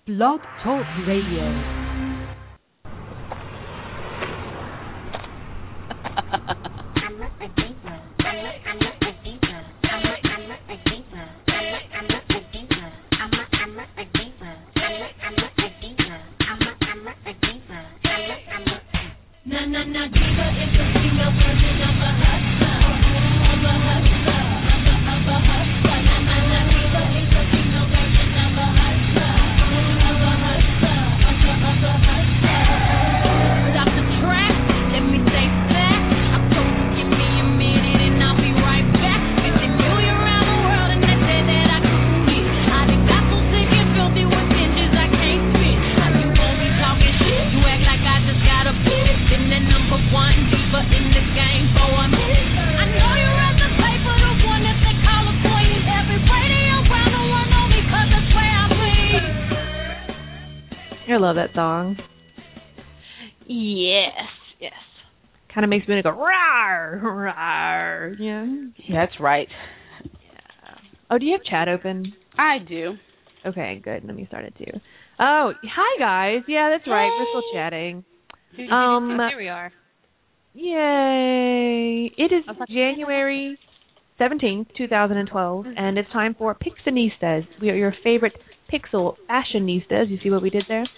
Blog Talk Radio. I love that song. Yes. Kind of makes me go, rawr, rawr. Yeah. That's right. Yeah. Oh, do you have chat open? I do. Okay, good. Let me start it too. Oh, hi guys. Yeah, that's right. We're still chatting. Here we are. Yay. It is January 17th, 2012, and it's time for Pixanistas. We are your favorite pixel fashionistas. You see what we did there?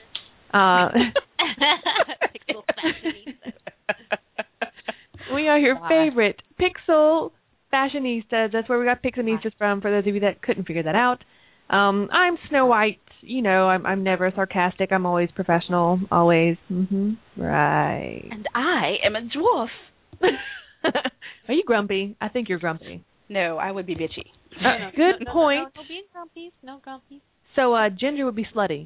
Pixel fashionistas. We are your favorite pixel fashionistas. That's where we got Pixanistas from, for those of you that couldn't figure that out. I'm Snow White. You know, I'm never sarcastic. I'm always professional. Always. Right. And I am a dwarf. Are you grumpy? I think you're grumpy. No, I would be bitchy. Good point. No being grumpy. No grumpy. So Ginger would be slutty.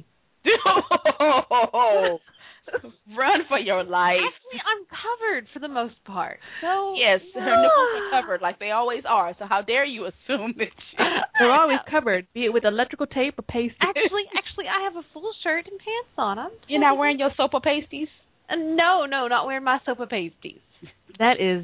Run for your life. Actually, I'm covered for the most part. So yes, her nipples are covered like they always are. So how dare you assume that they're always covered, be it with electrical tape or pasties. Actually, I have a full shirt and pants on. You're not wearing your soap or pasties? No, not wearing my soap or pasties. That is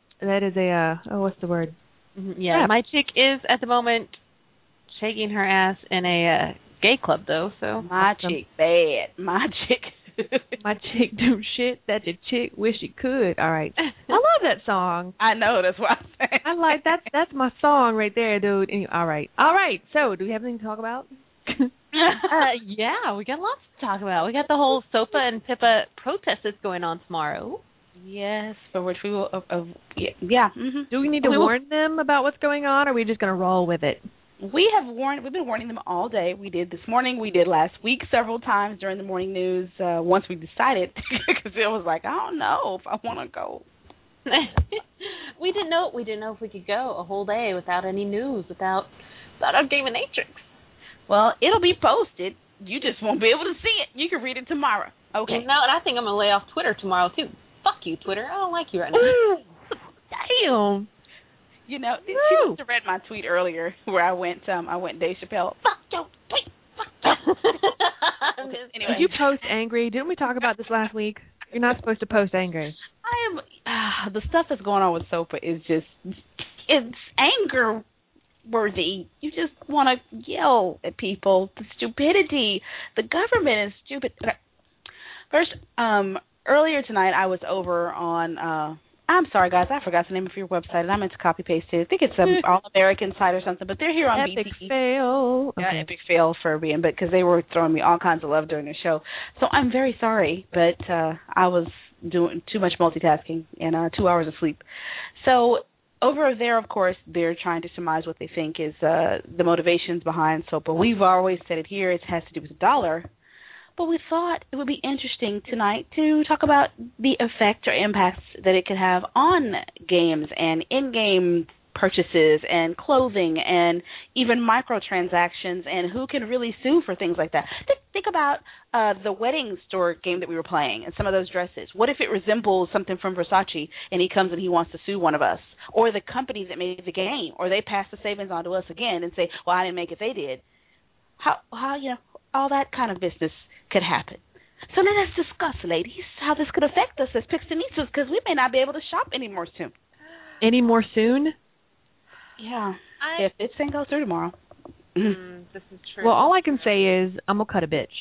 a what's the word? Yeah, my chick is at the moment shaking her ass in a gay club though. So my chick bad. My chick. My chick do shit that the chick wish it could. All right. I love that song. I know, that's what I'm saying. I like that's my song right there, dude. Anyway, all right. So, do we have anything to talk about? Yeah, we got lots to talk about. We got the whole SOPA and PIPA protest that's going on tomorrow. Yes, for which we will. Yeah. Mm-hmm. Do we need to warn them about what's going on, or are we just going to roll with it? We've been warning them all day. We did this morning. We did last week several times during the morning news. Once we decided, because it was like, I don't know if I want to go. We didn't know if we could go a whole day without any news, without our Gaminatrix. Well, it'll be posted. You just won't be able to see it. You can read it tomorrow. Okay. No, and I think I'm gonna lay off Twitter tomorrow too. Fuck you, Twitter. I don't like you right now. Damn. You know, she must have read my tweet earlier where I went Dave Chappelle. Fuck your tweet. Fuck your Anyway. Did you post angry? Didn't we talk about this last week? You're not supposed to post angry. I am. The stuff that's going on with SOPA is it's anger worthy. You just want to yell at people. The stupidity. The government is stupid. First, earlier tonight I was over on. I'm sorry, guys. I forgot the name of your website, and I meant to copy-paste it. I think it's an All-American site or something, but they're here on Epic BT. Fail. Yeah, okay. Epic Fail for being, because they were throwing me all kinds of love during the show. So I'm very sorry, but I was doing too much multitasking and 2 hours of sleep. So over there, of course, they're trying to surmise what they think is the motivations behind SOPA. We've always said it here. It has to do with the dollar. But we thought it would be interesting tonight to talk about the effect or impacts that it could have on games and in-game purchases and clothing and even microtransactions and who can really sue for things like that. Think about the wedding store game that we were playing and some of those dresses. What if it resembles something from Versace and he comes and he wants to sue one of us? Or the company that made the game, or they pass the savings on to us again and say, well, I didn't make it, they did. How all that kind of business could happen. So let us discuss, ladies, how this could affect us as Pixanistas, because we may not be able to shop anymore soon. Any more soon? Yeah. If this thing goes through tomorrow. This is true. Well, all I can say is I'm going to cut a bitch.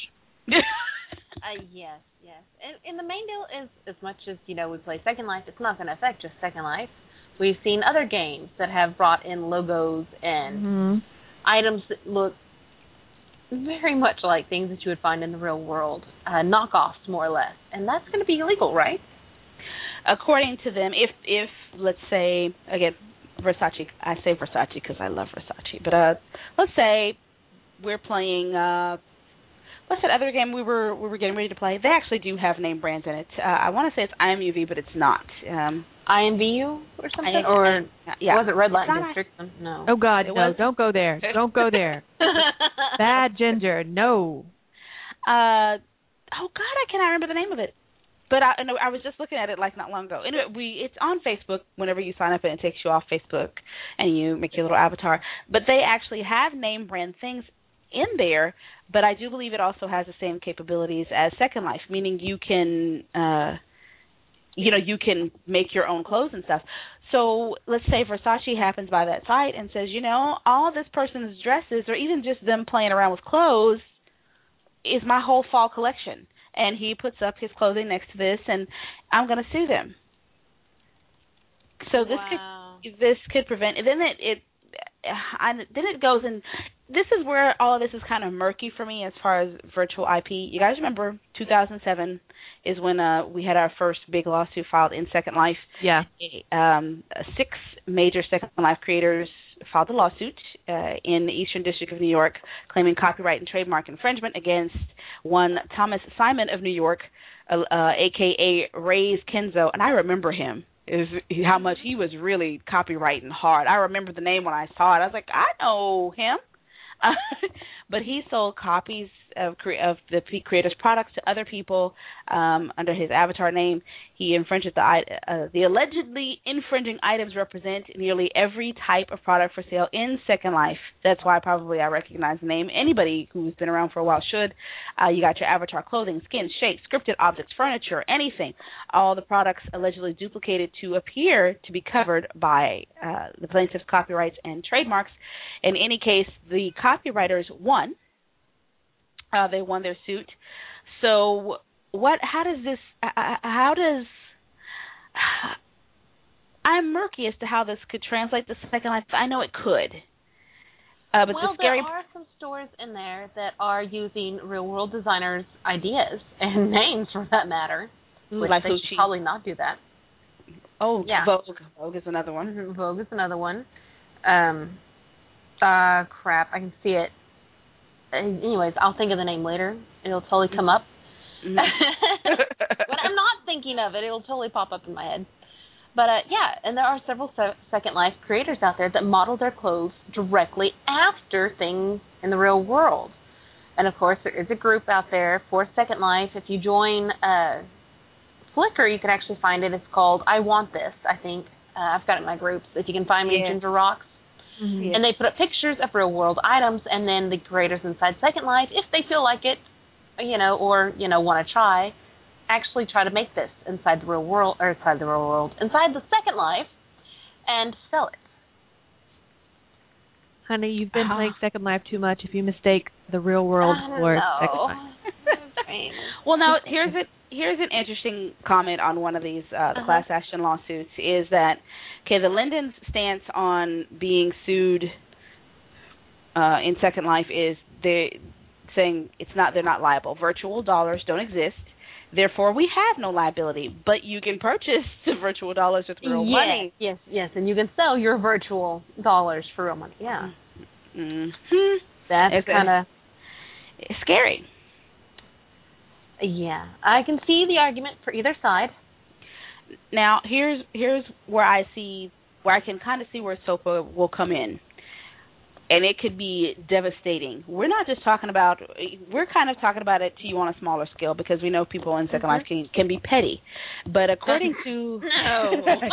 Yes. And the main deal is, as much as, we play Second Life, it's not going to affect just Second Life. We've seen other games that have brought in logos and items that look very much like things that you would find in the real world, knockoffs more or less. And that's going to be illegal, right? According to them, if let's say, again, Versace, I say Versace because I love Versace, but let's say we're playing, what's that other game we were getting ready to play? They actually do have name brands in it. I want to say it's IMUV, but it's not. IMVU or something? Or was it Red Light District? No. Oh, God, no, don't go there. Don't go there. Bad Ginger, no. Oh, God, I cannot remember the name of it. But I was just looking at it like not long ago. Anyway, it's on Facebook whenever you sign up, and it takes you off Facebook, and you make your little avatar. But they actually have name brand things in there, but I do believe it also has the same capabilities as Second Life, meaning you can, you can make your own clothes and stuff. So let's say Versace happens by that site and says, all this person's dresses, or even just them playing around with clothes, is my whole fall collection. And he puts up his clothing next to this, and I'm going to sue them. So this could prevent. And then it goes in. This is where all of this is kind of murky for me as far as virtual IP. You guys remember 2007 is when we had our first big lawsuit filed in Second Life. Yeah. 6 major Second Life creators filed a lawsuit in the Eastern District of New York claiming copyright and trademark infringement against one Thomas Simon of New York, a.k.a. Ray's Kenzo. And I remember him, how much he was really copyrighting hard. I remember the name when I saw it. I was like, I know him. But he sold copies of the creator's products to other people under his avatar name. He infringed the allegedly infringing items represent nearly every type of product for sale in Second Life. That's why I recognize the name. Anybody who's been around for a while should. You got your avatar clothing, skin, shapes, scripted objects, furniture, anything. All the products allegedly duplicated to appear to be covered by the plaintiff's copyrights and trademarks. In any case, the copywriters won. They won their suit. So I'm murky as to how this could translate to Second Life. I know it could. But there are some stores in there that are using real-world designers' ideas and names, for that matter. Which they should probably not do that. Oh, yeah. Vogue is another one. Vogue is another one. Crap, I can see it. Anyways, I'll think of the name later. It'll totally come up. When I'm not thinking of it, it'll totally pop up in my head. But, and there are several Second Life creators out there that model their clothes directly after things in the real world. And, of course, there is a group out there for Second Life. If you join Flickr, you can actually find it. It's called I Want This, I think. I've got it in my groups. If you can find me, Ginger Rocks. Mm-hmm. And they put up pictures of real-world items, and then the creators inside Second Life, if they feel like it, or want to try, actually try to make this inside the inside the Second Life, and sell it. Honey, you've been playing Second Life too much if you mistake the real world for Second Life. Well, now, here's an interesting comment on one of these the class action lawsuits is that, the Linden's stance on being sued in Second Life is they're saying they're not liable. Virtual dollars don't exist. Therefore, we have no liability, but you can purchase the virtual dollars with real money. Yes, and you can sell your virtual dollars for real money. Yeah. Mm-hmm. That's kind of scary. Yeah, I can see the argument for either side. Now, here's where I can kind of see where SOPA will come in. And it could be devastating. We're kind of talking about it to you on a smaller scale because we know people in Second Life can be petty. But according to... No.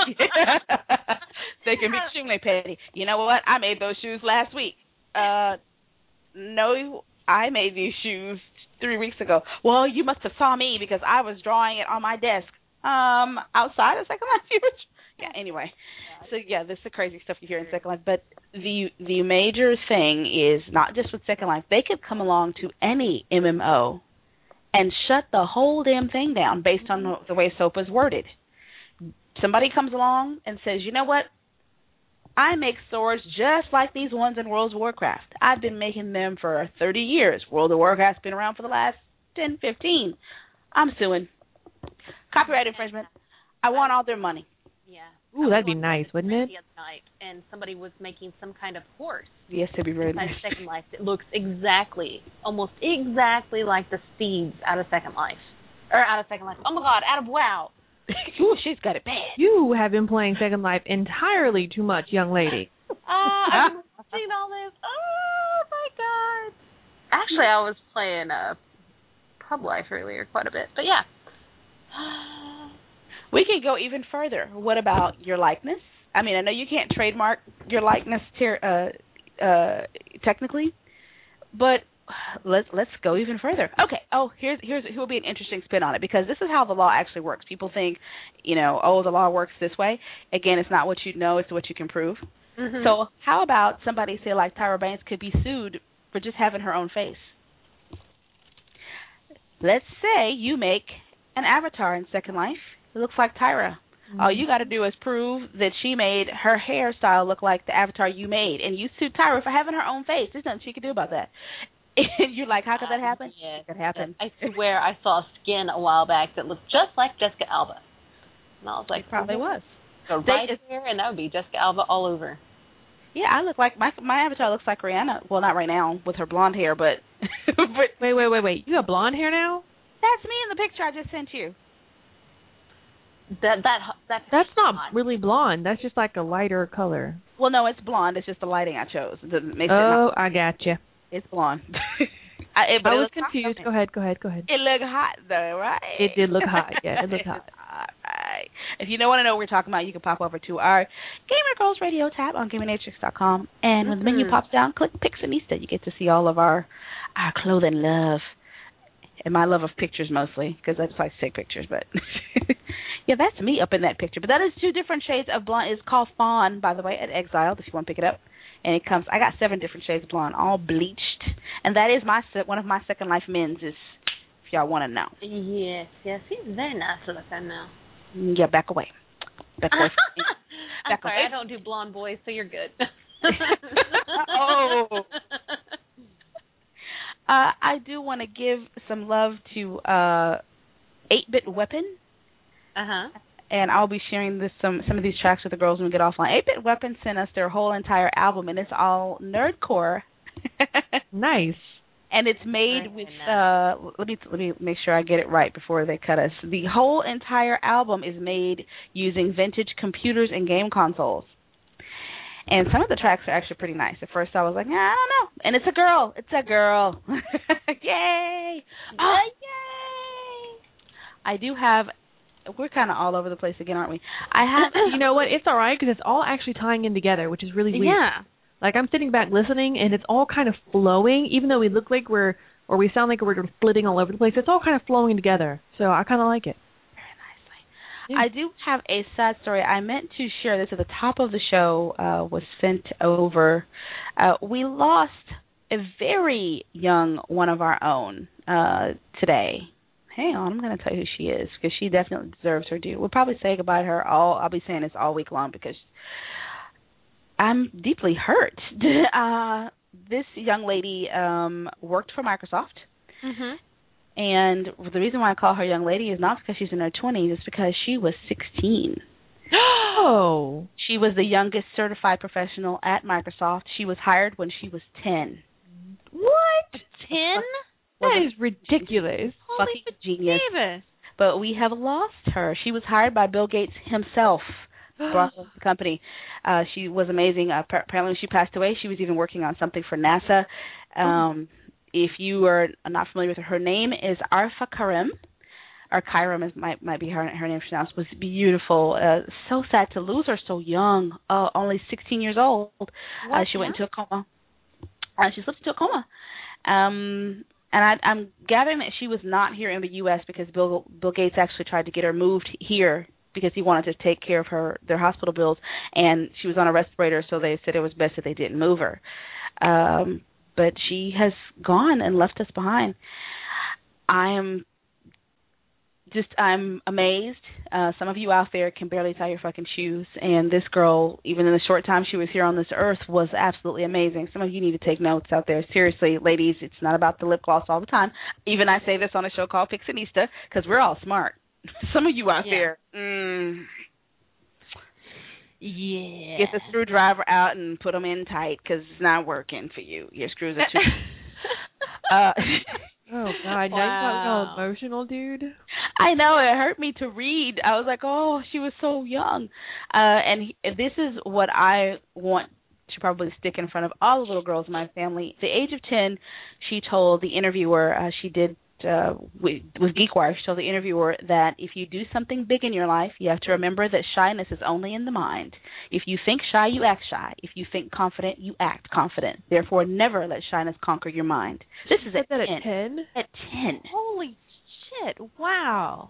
They can be extremely petty. You know what? I made those shoes last week. No, I made these shoes 3 weeks ago. Well, you must have saw me because I was drawing it on my desk. Outside of Second Life. Anyway. So, this is the crazy stuff you hear in Second Life. But the major thing is not just with Second Life. They could come along to any MMO and shut the whole damn thing down based on the way SOPA is worded. Somebody comes along and says, you know what? I make swords just like these ones in World of Warcraft. I've been making them for 30 years. World of Warcraft's been around for the last 10, 15. I'm suing. Copyright infringement. I want all their money. Yeah. Ooh, that'd be nice, wouldn't it? The other night, and somebody was making some kind of horse. Yes, it'd be very inside nice. Second Life. It looks almost exactly like the steeds out of Second Life. Or out of Second Life. Oh, my God, out of WoW. Ooh, she's got it bad. You have been playing Second Life entirely too much, young lady. I've seen all this. Oh, my God. Actually, I was playing Pub Life earlier quite a bit. But, yeah. We can go even further. What about your likeness? I mean, I know you can't trademark your likeness technically, but let's go even further. Okay. Oh, here's who will be an interesting spin on it, because this is how the law actually works. People think, the law works this way. Again, it's not what you know; it's what you can prove. Mm-hmm. So, how about somebody say like Tyra Banks could be sued for just having her own face? Let's say you make an avatar in Second Life. It looks like Tyra. Mm-hmm. All you got to do is prove that she made her hairstyle look like the avatar you made, and you sued Tyra for having her own face. There's nothing she can do about that. And you're like, how could that happen? Yes, it could happen. I swear I saw skin a while back that looked just like Jessica Alba. And I was like, it probably was. So right there, and that would be Jessica Alba all over. Yeah, I look like my avatar looks like Rihanna. Well, not right now with her blonde hair, but Wait. You have blonde hair now? That's me in the picture I just sent you. That's not really blonde. That's just like a lighter color. Well, no, it's blonde. It's just the lighting I chose. I gotcha. It's blonde. I was confused. Go ahead. It looked hot, though, right? It did look hot. Yeah, it looked hot. All right. If you don't want to know what we're talking about, you can pop over to our Gamer Girls Radio tab on GamingNatrix.com, and when the menu pops down, click Pixanista. You get to see all of our clothing love, and my love of pictures mostly, because I just like to take pictures, but... Yeah, that's me up in that picture. But that is two different shades of blonde. It's called Fawn, by the way, at Exiled, if you want to pick it up. And it comes, I got 7 different shades of blonde, all bleached. And that is one of my Second Life men's, if y'all want to know. Yes. He's very nice looking now. Yeah, back away. I'm sorry, I don't do blonde boys, so you're good. Oh. I do want to give some love to 8-Bit Weapon. And I'll be sharing some of these tracks with the girls when we get offline. 8-Bit Weapon sent us their whole entire album, and it's all nerdcore. Nice. And it's made with let me make sure I get it right before they cut us. The whole entire album is made using vintage computers and game consoles. And some of the tracks are actually pretty nice. At first I was like, I don't know. And it's a girl. Yay! Oh, yay! I do have... We're kind of all over the place again, aren't we? I have... You know what? It's all right, because it's all actually tying in together, which is really weird. Yeah. Like, I'm sitting back listening, and it's all kind of flowing, even though we look like we sound like we're splitting all over the place. It's all kind of flowing together, so I kind of like it. Very nicely. Yeah. I do have a sad story. I meant to share this at the top of the show, was sent over. We lost a very young one of our own today. Hang on, I'm going to tell you who she is, because she definitely deserves her due. We'll probably say goodbye to her I'll be saying this all week long, because I'm deeply hurt. This young lady worked for Microsoft, and the reason why I call her young lady is not because she's in her 20s, it's because she was 16. Oh. She was the youngest certified professional at Microsoft. She was hired when she was 10. What? 10? That is ridiculous. Fucking genius. But we have lost her. She was hired by Bill Gates himself. Brought the company. She was amazing. Apparently, when she passed away, she was even working on something for NASA. If you are not familiar with her name, is Arfa Karim, or Kairam might be her name pronounced. Was beautiful. So sad to lose her so young. Only 16 years old. She went into a coma. She slipped into a coma. And I'm gathering that she was not here in the U.S. because Bill Gates actually tried to get her moved here because he wanted to take care of their hospital bills, and she was on a respirator, so they said it was best that they didn't move her. But she has gone and left us behind. I'm amazed. Some of you out there can barely tie your fucking shoes, and this girl, even in the short time she was here on this earth, was absolutely amazing. Some of you need to take notes out there. Seriously, ladies, it's not about the lip gloss all the time. Even I say this on a show called Pixinista because we're all smart. Some of you out there, yeah, get the screwdriver out and put them in tight because it's not working for you. Your screws are too... Oh, God. Now you got all emotional, dude. I know. It hurt me to read. I was like, oh, she was so young. This is what I want to probably stick in front of all the little girls in my family. At the age of 10, she told the interviewer, she did with GeekWire, she told the interviewer that if you do something big in your life, you have to remember that shyness is only in the mind. If you think shy, you act shy. If you think confident, you act confident. Therefore, never let shyness conquer your mind. This is at 10. At 10? At 10. Holy shit! Wow.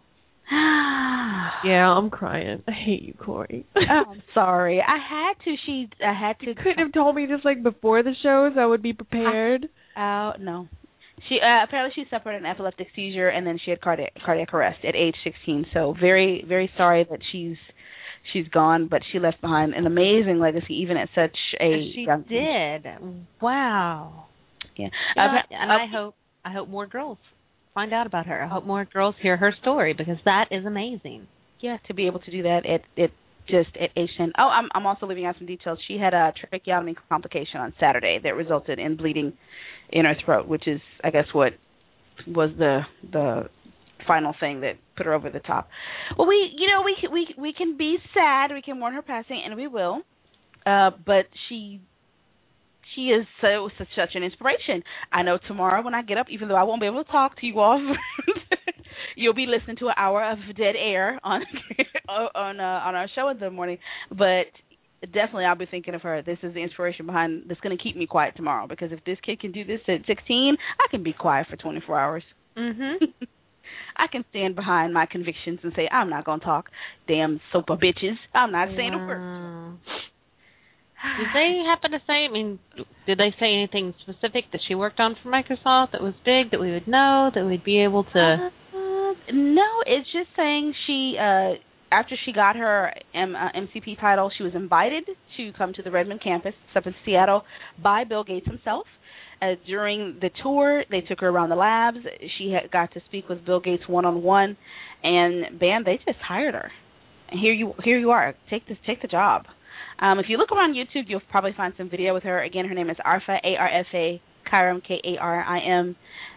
Yeah, I'm crying. I hate you, Corey. I'm sorry. I had to. You couldn't have told me just like before the show so I would be prepared. No. She apparently she suffered an epileptic seizure and then she had cardiac arrest at age 16. So very, very sorry that she's gone, but she left behind an amazing legacy even at such a young age. Wow. Yeah. And I hope more girls find out about her. I hope more girls hear her story because that is amazing. Yeah, to be able to do that at age 10. Oh, I'm also leaving out some details. She had a tracheotomy complication on Saturday that resulted in bleeding in her throat, which is, I guess, what was the final thing that put her over the top. Well, we can be sad, we can mourn her passing, and we will. But she is such an inspiration. I know tomorrow when I get up, even though I won't be able to talk to you all, you'll be listening to an hour of dead air on our show in the morning. But definitely I'll be thinking of her. This is the inspiration behind that's going to keep me quiet tomorrow, because if this kid can do this at 16, I can be quiet for 24 hours. Mm-hmm. I can stand behind my convictions and say, I'm not going to talk. Damn sopa bitches. I'm not saying a word. Did they happen to say, did they say anything specific that she worked on for Microsoft that was big, that we would know, that we'd be able to... No, it's just saying she... after she got her MCP title, she was invited to come to the Redmond campus up in Seattle by Bill Gates himself. During the tour, they took her around the labs. She got to speak with Bill Gates one-on-one, and bam, they just hired her. And here you are. Take the job. If you look around YouTube, you'll probably find some video with her. Again, her name is Arfa, A-R-F-A, Karim, K-A-R-I-M.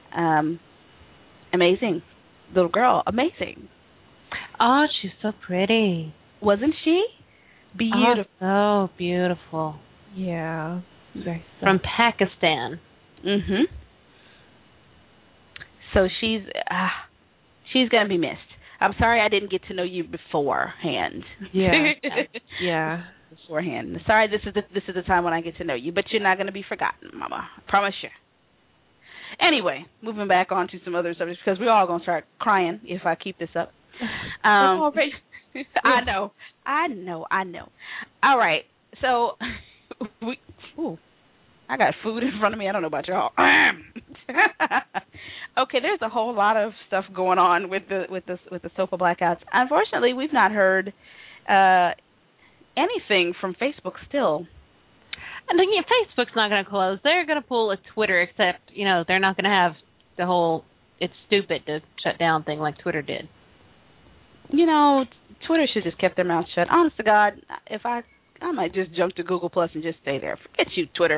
Amazing little girl. Amazing. Oh, she's so pretty. Wasn't she? Beautiful. Oh, so beautiful. Yeah. From Pakistan. Mm-hmm. So she's going to be missed. I'm sorry I didn't get to know you beforehand. Yeah. Yeah. Beforehand. Sorry, this is the time when I get to know you, but you're not going to be forgotten, Mama. I promise you. Anyway, moving back on to some other subjects, because we're all going to start crying if I keep this up. I know. All right. So, I got food in front of me. I don't know about y'all. Okay, there's a whole lot of stuff going on with the SOPA blackouts. Unfortunately, we've not heard anything from Facebook still. And then, Facebook's not going to close. They're going to pull a Twitter, except, they're not going to have the whole it's stupid to shut down thing like Twitter did. Twitter should just kept their mouth shut. Honest to God, if I might just jump to Google Plus and just stay there. Forget you, Twitter.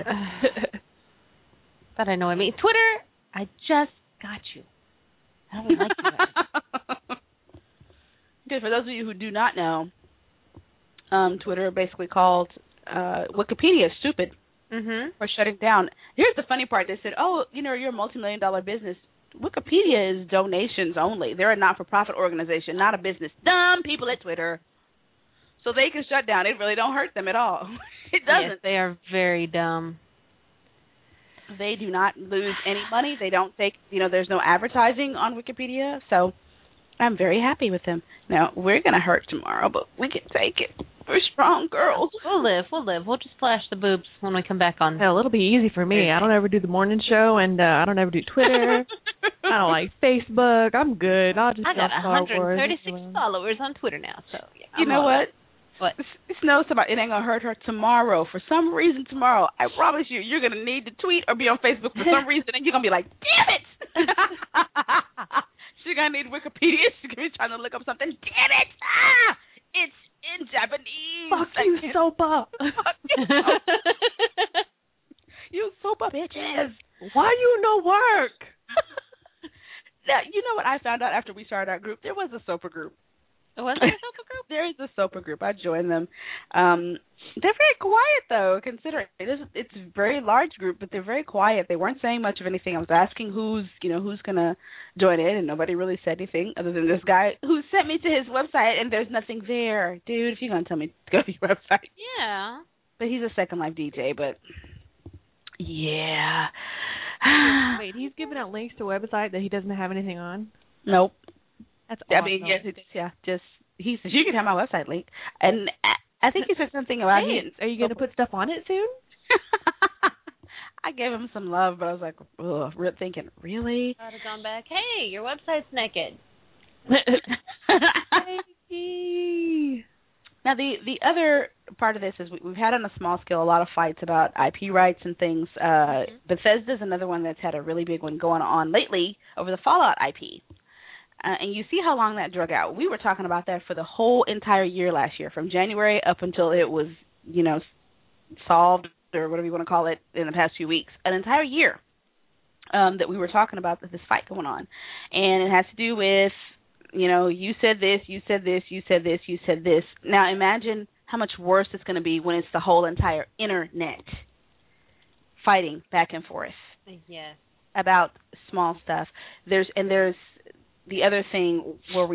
That annoyed me. Twitter, I just got you. I don't like you. Good. For those of you who do not know, Twitter basically called Wikipedia stupid for shutting down. Here's the funny part. They said, you're a multi-million-dollar business. Wikipedia is donations only. They're a not-for-profit organization, not a business. Dumb people at Twitter. So they can shut down. It really don't hurt them at all. It doesn't. Yes, they are very dumb. They do not lose any money. They don't take, there's no advertising on Wikipedia. So I'm very happy with him. Now, we're going to hurt tomorrow, but we can take it. We're strong girls. We'll live. We'll just flash the boobs when we come back on. Hell, it'll be easy for me. I don't ever do the morning show, and I don't ever do Twitter. I don't like Facebook. I'm good. I'll just I got 136 followers on Twitter now, so yeah. You know what? What? Snow, somebody, it ain't going to hurt her tomorrow. For some reason tomorrow, I promise you're going to need to tweet or be on Facebook for some reason, and you're going to be like, damn it! She's going to need Wikipedia. She's going to be trying to look up something. Damn it! Ah! It's in Japanese. Fuck you, Sopa. You Sopa bitches. Why you no work? Now, you know what I found out after we started our group? There was a Sopa group. Was there a Sopa group? There is a Sopa group. I joined them. They're very quiet, though, considering it's a very large group, but they're very quiet. They weren't saying much of anything. I was asking who's going to join in, and nobody really said anything other than this guy who sent me to his website, and there's nothing there. Dude, if you're going to tell me to go to your website. Yeah. But he's a Second Life DJ, but yeah. Wait, he's giving out links to a website that he doesn't have anything on? Nope. That's awesome. I mean, yes, just he says you can have my website link, and I think he said something about are you going to put stuff on it soon? I gave him some love, but I was like, ugh, thinking, really? I'd have gone back. Hey, your website's naked. Now, the other part of this is we've had on a small scale a lot of fights about IP rights and things. Bethesda's another one that's had a really big one going on lately over the Fallout IP. And you see how long that drug out. We were talking about that for the whole entire year last year, from January up until it was, solved or whatever you want to call it in the past few weeks. An entire year that we were talking about this fight going on. And it has to do with, you said this, you said this, you said this, you said this. Now imagine how much worse it's going to be when it's the whole entire internet fighting back and forth. Yes. About small stuff. There's the other thing where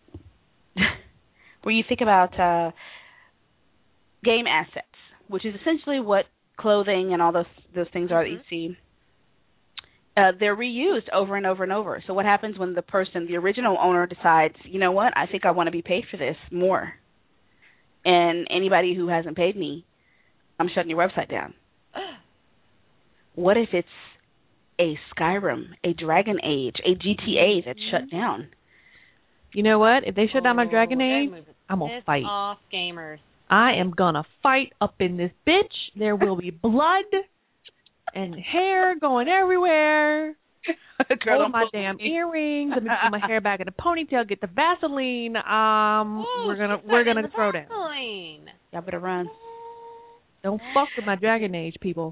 you think about game assets, which is essentially what clothing and all those things are that you see. They're reused over and over and over. So what happens when the original owner decides, you know what, I think I want to be paid for this more, and anybody who hasn't paid me, I'm shutting your website down. What if it's a Skyrim, a Dragon Age, a GTA that's shut down? You know what? If they shut down my Dragon Age, I'm going to fight. Off gamers. I am going to fight up in this bitch. There will be blood and hair going everywhere. Hold my damn earrings. Let me put my hair back in a ponytail, get the Vaseline. We're gonna throw down. Y'all better run. Don't fuck with my Dragon Age, people.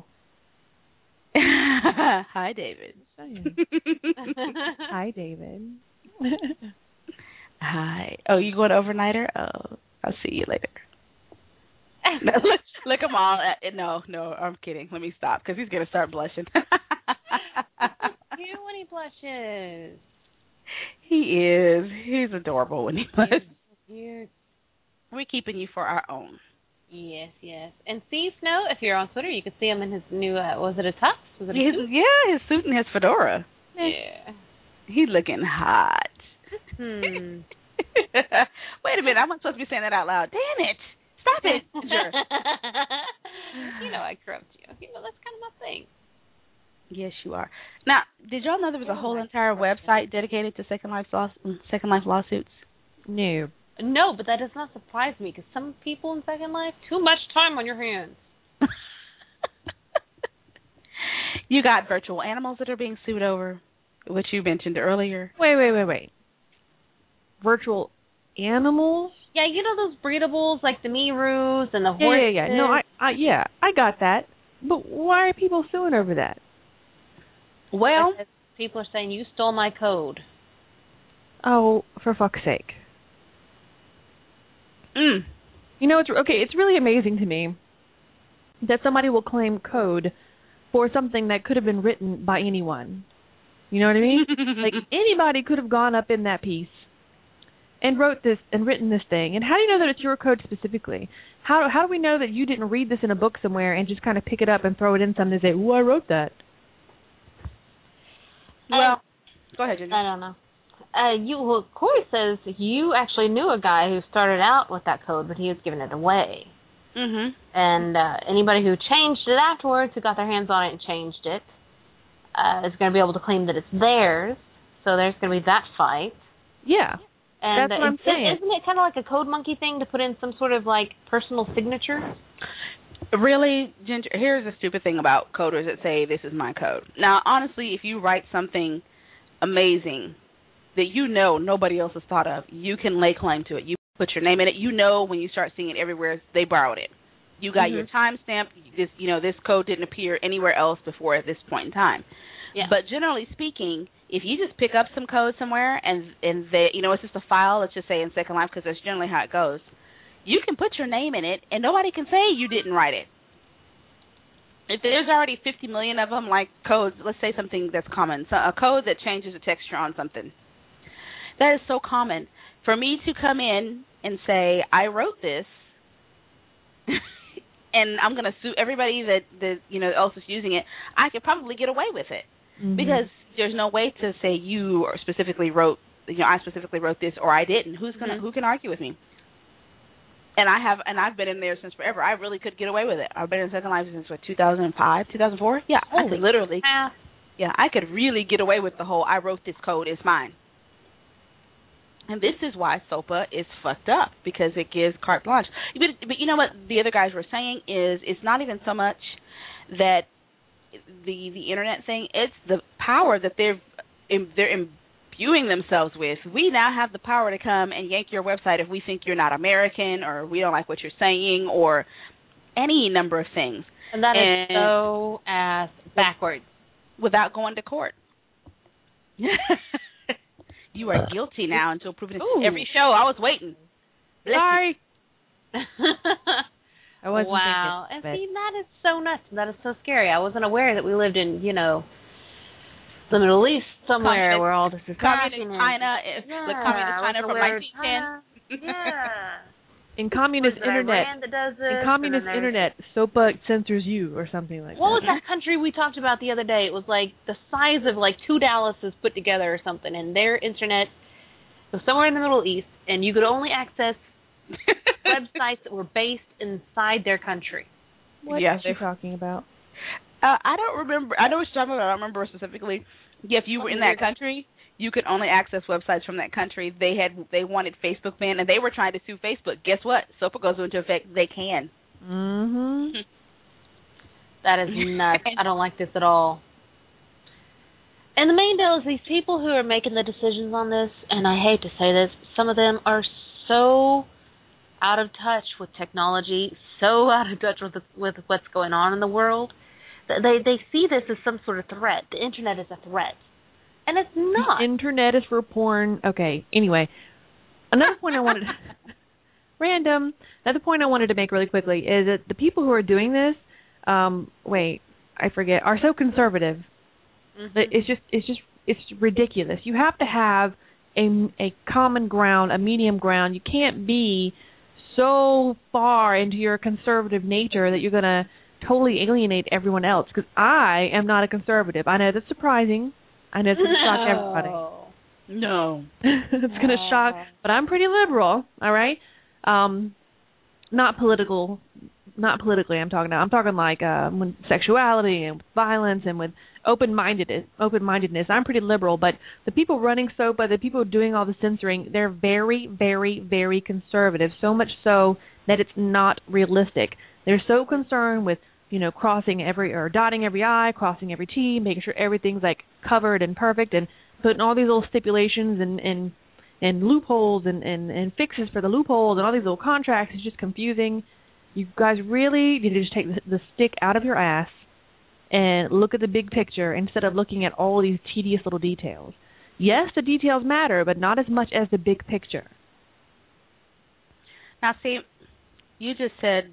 Hi, David. Hi, David. Hi. Oh, you going overnighter? Oh, I'll see you later. No, look them all. No, I'm kidding. Let me stop because he's gonna start blushing. Cute when he blushes. He is. He's adorable when he blushes. Cute. We're keeping you for our own. Yes. And see Snow, if you're on Twitter, you can see him in his new. Was it a tux? Was it his suit and his fedora. Yeah. He's looking hot. Wait a minute, I'm not supposed to be saying that out loud. Damn it. Stop it. I corrupt you. That's kind of my thing. Yes, you are. Now, did y'all know there was a whole entire website dedicated to Second Life lawsuits? No. No, but that does not surprise me because some people in Second Life, too much time on your hands. You got virtual animals that are being sued over, which you mentioned earlier. Wait. Virtual animals? Yeah, those breedables like the Mirus and the horses. Yeah. No, I got that. But why are people suing over that? Well, people are saying you stole my code. Oh, for fuck's sake. It's really amazing to me that somebody will claim code for something that could have been written by anyone. You know what I mean? Like, anybody could have gone up in that piece and written this thing. And how do you know that it's your code specifically? How do we know that you didn't read this in a book somewhere and just kind of pick it up and throw it in something and say, "Ooh, I wrote that"? Well, go ahead, Ginger. I don't know. Corey says you actually knew a guy who started out with that code, but he was giving it away. Mhm. And anybody who changed it afterwards, who got their hands on it and changed it, is going to be able to claim that it's theirs. So there's going to be that fight. Yeah. And that's what I'm saying. Isn't it kind of like a code monkey thing to put in some sort of like personal signature? Really, Ginger, here's the stupid thing about coders that say this is my code. Now, honestly, if you write something amazing that you know nobody else has thought of, you can lay claim to it. You put your name in it. You know when you start seeing it everywhere, they borrowed it. You got your timestamp. This code didn't appear anywhere else before at this point in time. Yeah. But generally speaking, if you just pick up some code somewhere and they, it's just a file, let's just say in Second Life, because that's generally how it goes, you can put your name in it and nobody can say you didn't write it. If there's already 50 million of them, like codes, let's say something that's common, so a code that changes the texture on something, that is so common. For me to come in and say, I wrote this, and I'm going to sue everybody that else is using it, I could probably get away with it. Because there's no way to say you specifically wrote, I specifically wrote this or I didn't. Who can argue with me? And I've been in there since forever. I really could get away with it. I've been in Second Life since 2005, 2004. Yeah, I could literally. Yeah, I could really get away with the whole I wrote this code, it's mine. And this is why SOPA is fucked up, because it gives carte blanche. But you know what the other guys were saying is it's not even so much that the internet thing, it's the power that they're imbuing themselves with. We now have the power to come and yank your website if we think you're not American or we don't like what you're saying or any number of things. And that is so ass backwards. Without going to court. You are guilty now until proven. Every show, I was waiting. Sorry. I wasn't wow. thinking, and see, that is so nuts. That is so scary. I wasn't aware that we lived in, the Middle East somewhere where all this is happening. China, communist China from 1910. Yeah. In communist internet, SOPA censors you or something like that. What was that country we talked about the other day? It was like the size of like 2 Dallases put together or something, and their internet was somewhere in the Middle East, and you could only access websites that were based inside their country. What are you talking about? I don't remember. I know what you're talking about. I don't remember specifically. Yeah, if you were in that country, you could only access websites from that country. They wanted Facebook banned, and they were trying to sue Facebook. Guess what? SOPA goes into effect. They can. That is nuts. I don't like this at all. And the main deal is these people who are making the decisions on this, and I hate to say this, some of them are so out of touch with technology, so out of touch with what's going on in the world. They see this as some sort of threat. The internet is a threat. And it's not. The internet is for porn. Okay, anyway. Another point I wanted Another point I wanted to make really quickly is that the people who are doing this, are so conservative. It's ridiculous. You have to have a common ground, a medium ground. You can't be so far into your conservative nature that you're going to totally alienate everyone else, because I am not a conservative. I know that's surprising. I know it's going to shock everybody. No. It's going to shock, but I'm pretty liberal, all right? Not politically I'm talking now. I'm talking like with sexuality and with violence and with open-mindedness. I'm pretty liberal, but the people running SOPA, the people doing all the censoring, they're very, very, very conservative, so much so that it's not realistic. They're so concerned with, dotting every I, crossing every T, making sure everything's like covered and perfect, and putting all these little stipulations and loopholes and fixes for the loopholes and all these little contracts. It's just confusing. You guys really need to just take the stick out of your ass and look at the big picture instead of looking at all these tedious little details. Yes, the details matter, but not as much as the big picture. Now, see, you just said,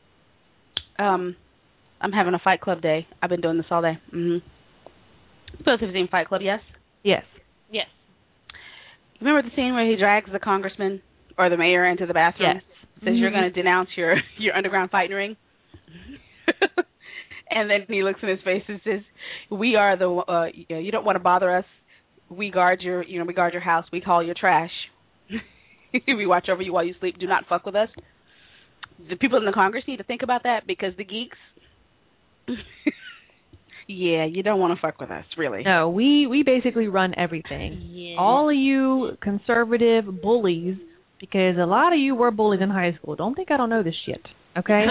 I'm having a Fight Club day. I've been doing this all day. Both have seen Fight Club, yes? Yes. Yes. Remember the scene where he drags the congressman or the mayor into the bathroom? Yes. Says you're going to denounce your underground fighting ring? And then he looks in his face and says, "We are you don't want to bother us. we guard your house. We haul your trash. We watch over you while you sleep. Do not fuck with us. The people in the Congress need to think about that because the geeks, yeah, you don't want to fuck with us, really. No, we basically run everything. Yeah. All of you conservative bullies, because a lot of you were bullies in high school. Don't think I don't know this shit, okay?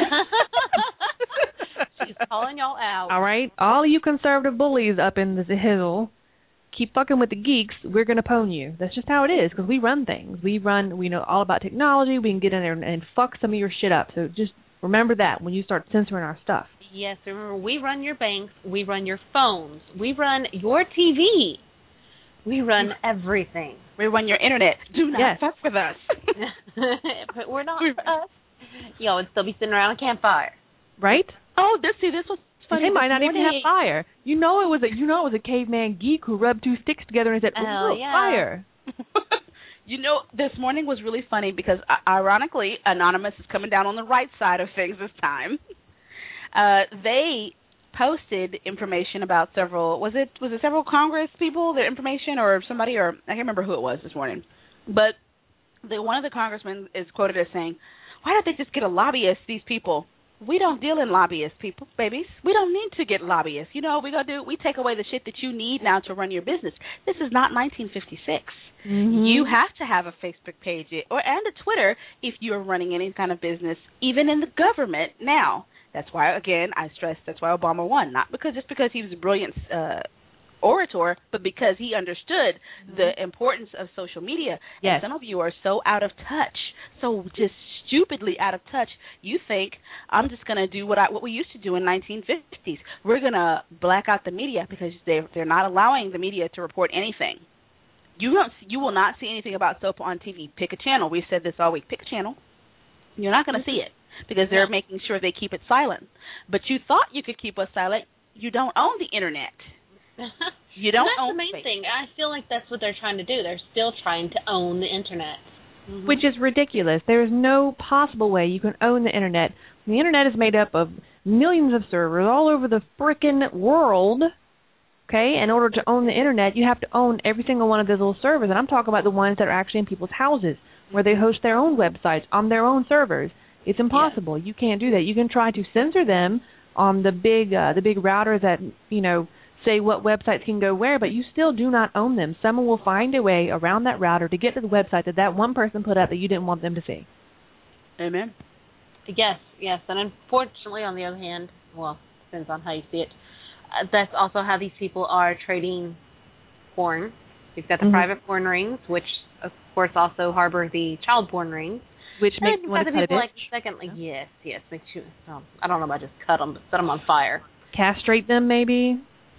She's calling y'all out. All right? All you conservative bullies up in the hill, keep fucking with the geeks, we're going to pwn you. That's just how it is, because we run things. We know all about technology. We can get in there and fuck some of your shit up. So just remember that when you start censoring our stuff. Yes, remember, we run your banks. We run your phones. We run your TV. We run everything. We run your internet. Do not fuck with us. But we're not us. Y'all would still be sitting around a campfire. Right? Oh, this was funny. They might not even have fire. You know it was a caveman geek who rubbed two sticks together and said, "Oh, yeah. Fire." This morning was really funny because, ironically, Anonymous is coming down on the right side of things this time. They posted information about several. Was it several Congress people? Their information or somebody, or I can't remember who it was this morning. But one of the congressmen is quoted as saying, "Why don't they just get a lobbyist? These people. We don't deal in lobbyists, people, babies. We don't need to get lobbyists. You know what we take away the shit that you need now to run your business. This is not 1956. Mm-hmm. You have to have a Facebook page and a Twitter if you're running any kind of business, even in the government now. That's why, again, I stress that's why Obama won. Not because he was a brilliant orator, but because he understood the importance of social media. Yes. And some of you are so out of touch, so just stupidly out of touch. You think I'm just going to do what we used to do in 1950s. We're going to black out the media because they're not allowing the media to report anything. You will not see anything about SOPA on TV. Pick a channel. We've said this all week. Pick a channel. You're not going to see it because they're making sure they keep it silent. But you thought you could keep us silent. You don't own the internet. You don't own that's the main thing. I feel like that's what they're trying to do. They're still trying to own the internet. Mm-hmm. Which is ridiculous. There is no possible way you can own the internet. The internet is made up of millions of servers all over the frickin' world. Okay? In order to own the internet, you have to own every single one of those little servers. And I'm talking about the ones that are actually in people's houses, where they host their own websites on their own servers. It's impossible. Yeah. You can't do that. You can try to censor them on the big routers that, say what websites can go where, but you still do not own them. Someone will find a way around that router to get to the website that one person put up that you didn't want them to see. Amen. Yes. And unfortunately, on the other hand, well, depends on how you see it, that's also how these people are trading porn. You've got the private porn rings, which, of course, also harbor the child porn rings. Which makes you want to cut it. Secondly, yes, makes you, I don't know about just cut them, but set them on fire. Castrate them, maybe?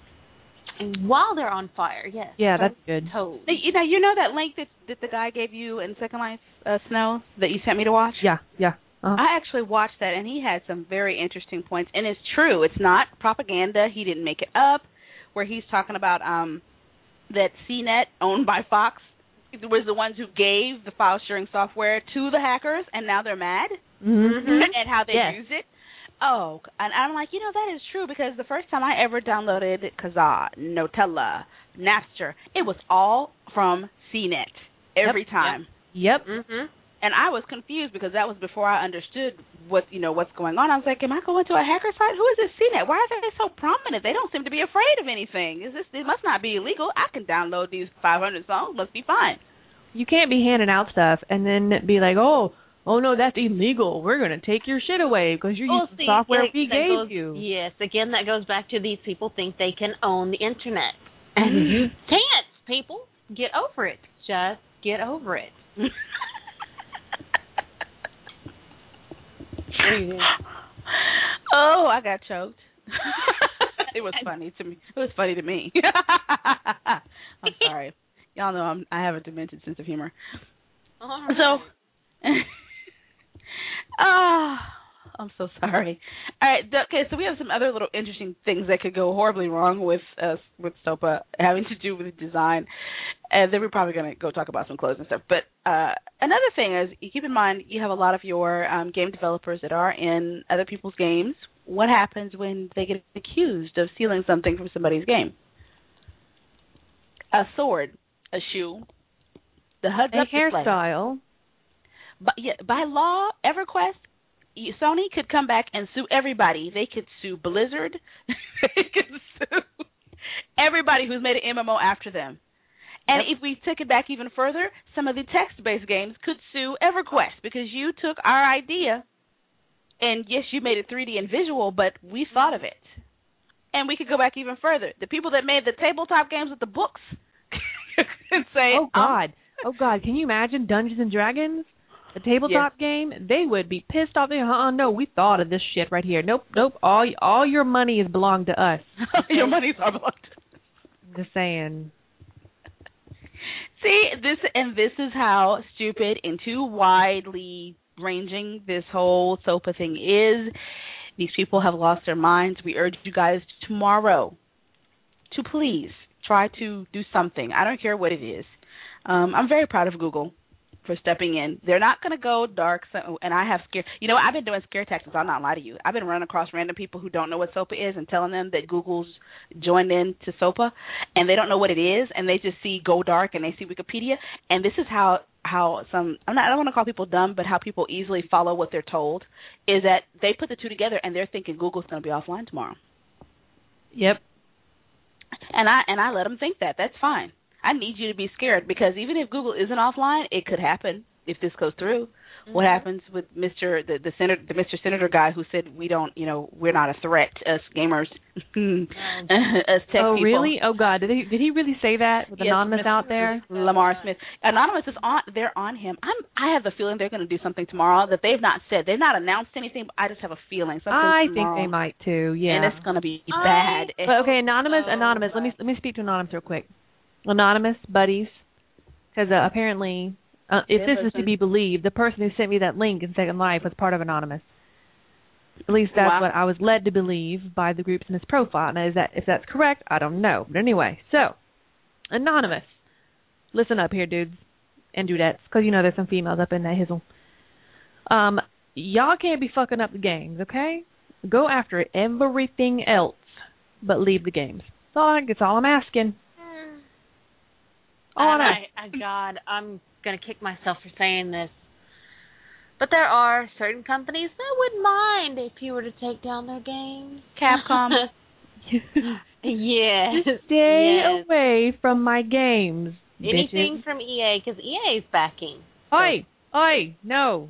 While they're on fire, yes. Yeah, that's good. Totally. You know that link that the guy gave you in Second Life, Snow, that you sent me to watch? Yeah. Uh-huh. I actually watched that, and he had some very interesting points. And it's true. It's not propaganda. He didn't make it up. Where he's talking about that CNET, owned by Fox, was the ones who gave the file sharing software to the hackers, and now they're mad at how they use it. Oh, and I'm like, that is true, because the first time I ever downloaded Kazaa, Nutella, Napster, it was all from CNET every time. Yep. Mm-hmm. And I was confused because that was before I understood what's going on. I was like, am I going to a hacker site? Who is this CNET? Why are they so prominent? They don't seem to be afraid of anything. It must not be illegal. I can download these 500 songs. Must be fine. You can't be handing out stuff and then be like, oh no, that's illegal. We're going to take your shit away because you're using software we gave you. Yes, again, that goes back to these people think they can own the internet. And you can't, people. Get over it. Just get over it. Oh, I got choked. It was funny to me. It was funny to me. I'm sorry. Y'all know I have a demented sense of humor. Right. So, I'm so sorry. All right, okay. So we have some other little interesting things that could go horribly wrong with SOPA having to do with design, and then we're probably going to go talk about some clothes and stuff. But another thing is, you keep in mind you have a lot of your game developers that are in other people's games. What happens when they get accused of stealing something from somebody's game? a sword, a shoe, the heads-up display. A hairstyle. But by law, EverQuest, Sony could come back and sue everybody. They could sue Blizzard. They could sue everybody who's made an MMO after them. And if we took it back even further, some of the text-based games could sue EverQuest because you took our idea, and yes, you made it 3D and visual, but we thought of it. And we could go back even further. The people that made the tabletop games with the books could say, oh, God, can you imagine Dungeons & Dragons? A tabletop game, they would be pissed off. No, we thought of this shit right here. Nope. All your money is belong to us. Your money's all belong to us. Just saying. See, this is how stupid and too widely ranging this whole SOPA thing is. These people have lost their minds. We urge you guys tomorrow to please try to do something. I don't care what it is. I'm very proud of Google for stepping in. They're not going to go dark, and I have scare. You know, I've been doing scare tactics. I'll not lie to you. I've been running across random people who don't know what SOPA is and telling them that Google's joined in to SOPA, and they don't know what it is, and they just see Go Dark and they see Wikipedia, and this is how some, I don't want to call people dumb, but how people easily follow what they're told, is that they put the two together and they're thinking Google's going to be offline tomorrow. Yep. And I let them think that. That's fine. I need you to be scared because even if Google isn't offline, it could happen if this goes through. Mm-hmm. What happens with the Mr. Senator guy who said we're not a threat, us gamers, us tech people. Oh really? Oh God, did he really say that with Anonymous out there? Lamar Smith. Anonymous is on. They're on him. I have the feeling they're going to do something tomorrow that they've not said. They've not announced anything. But I just have a feeling. I think they might too. Yeah. And it's going to be bad. But okay, Anonymous. Let me speak to Anonymous real quick. Anonymous buddies, because apparently, if this is to be believed, the person who sent me that link in Second Life was part of Anonymous. At least that's what I was led to believe by the groups in his profile. Now, if that's correct, I don't know. But anyway, so Anonymous, listen up here, dudes and dudettes, because there's some females up in that hizzle. Y'all can't be fucking up the games, okay? Go after everything else, but leave the games. That's all I'm asking. God, I'm going to kick myself for saying this. But there are certain companies that wouldn't mind if you were to take down their games. Capcom. Yes. Stay away from my games. Anything bitches. from EA, because EA is backing. So. Oi, no.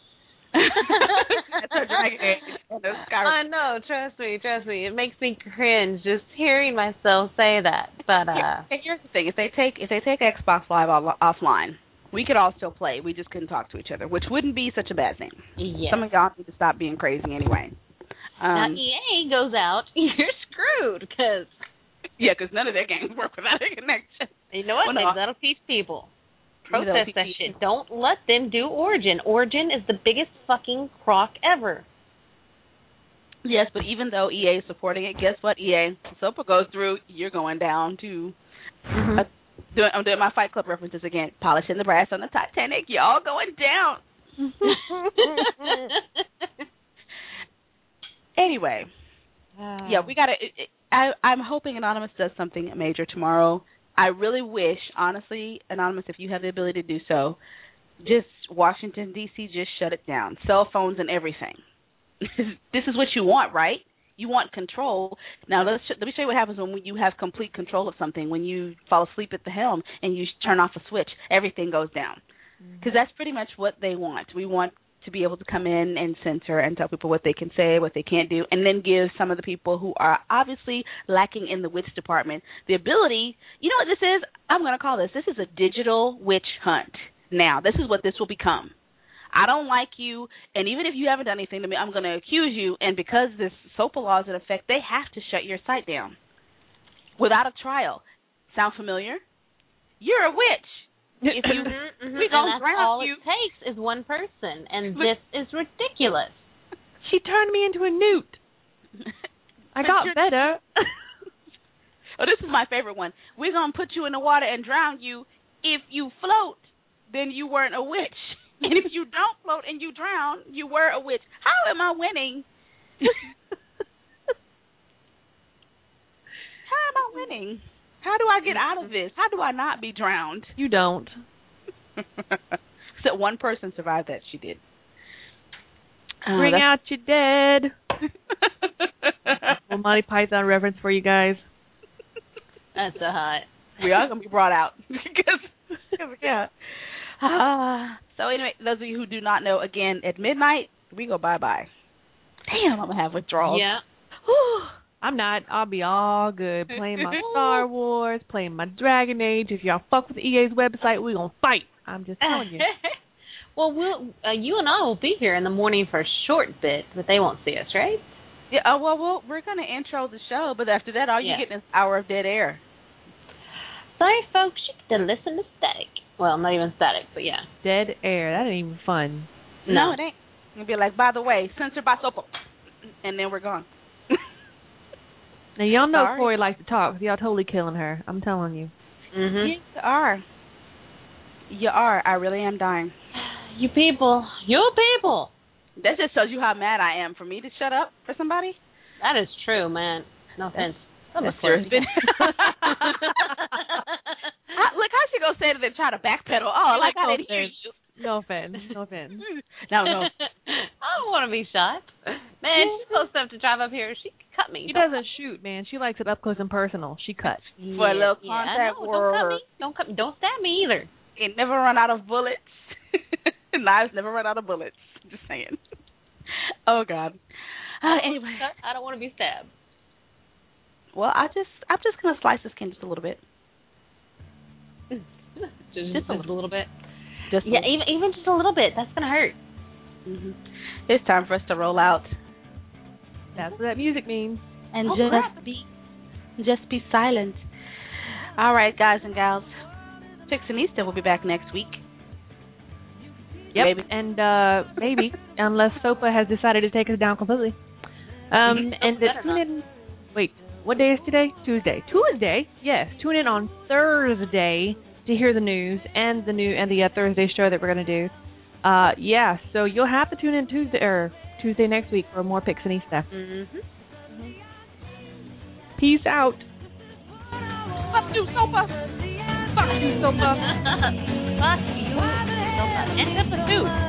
I know, trust me. It makes me cringe just hearing myself say that. But here's the thing: if they take Xbox Live offline, we could all still play. We just couldn't talk to each other, which wouldn't be such a bad thing. Yes. Some of y'all need to stop being crazy anyway. Now EA goes out, you're screwed because none of their games work without a connection. You know what? That'll teach people. Protest that shit. Don't let them do Origin. Origin is the biggest fucking crock ever. Yes, but even though EA is supporting it, guess what, EA? SOPA goes through, you're going down to... I'm doing my Fight Club references again. Polishing the brass on the Titanic. Y'all going down. Anyway. We got to... I'm hoping Anonymous does something major tomorrow. I really wish, honestly, Anonymous, if you have the ability to do so, just Washington, D.C., just shut it down. Cell phones and everything. This is what you want, right? You want control. Now, let me show you what happens when you have complete control of something. When you fall asleep at the helm and you turn off a switch, everything goes down. Because that's pretty much what they want. We want to be able to come in and censor and tell people what they can say, what they can't do, and then give some of the people who are obviously lacking in the witch department the ability, you know what this is? I'm going to call this. This is a digital witch hunt. Now, this is what this will become. I don't like you, and even if you haven't done anything to me, I'm going to accuse you, and because this SOPA law is in effect, they have to shut your site down without a trial. Sound familiar? You're a witch. If you, we gonna and that's all it takes is one person, and this is ridiculous. She turned me into a newt. I got better. Oh, this is my favorite one. We're gonna put you in the water and drown you. If you float, then you weren't a witch. And if you don't float and you drown, you were a witch. How am I winning? How am I winning? How do I get out of this? How do I not be drowned? You don't. Except one person survived that. She did. Bring out your dead. Well, Monty Python reference for you guys. That's a hot. We are going to be brought out. because yeah. So anyway, those of you who do not know, again, at midnight, we go bye-bye. Damn, I'm going to have withdrawals. Yeah. I'm not. I'll be all good. Playing my Star Wars, playing my Dragon Age. If y'all fuck with EA's website, we going to fight. I'm just telling you. Well, you and I will be here in the morning for a short bit, but they won't see us, right? Yeah. Well, we're going to intro the show, but after that, all you get is an hour of dead air. Sorry, folks. You get to listen to static. Well, not even static, but yeah. Dead air. That ain't even fun. No, it ain't. You'll be like, by the way, censored by Sopa. And then we're gone. Now, y'all know Corey likes to talk. Y'all totally killing her. I'm telling you. Mm-hmm. Yes, you are. You are. I really am dying. You people. That just shows you how mad I am for me to shut up for somebody. That is true, man. No offense. That's serious. Look how she gonna say that and try to backpedal. Oh, like I didn't hear you. No offense. No. I don't want to be shot. Man, she's close enough to drive up here. She could cut me. She doesn't shoot, man. She likes it up close and personal. She cuts. For a little contact work. Don't cut me. Don't stab me either. It never run out of bullets. Knives never run out of bullets. Just saying. Oh God. Anyway, I don't want to be stabbed. Well, I'm just gonna slice the skin just a little bit. just a little bit. Even just a little bit. That's gonna hurt. Mm-hmm. It's time for us to roll out. That's what that music means. And just be silent. All right, guys and gals. Pixinista will be back next week. Yep, maybe. And maybe, unless Sopa has decided to take us down completely. And tune in. Wait, what day is today? Tuesday. Yes, tune in on Thursday to hear the news and the Thursday show that we're going to do. So you'll have to tune in Tuesday next week for more Pixinista. Mm-hmm. Peace out. Fuck you, Sopa. Fuck you, Sopa. Fuck you, Sopa. And the food.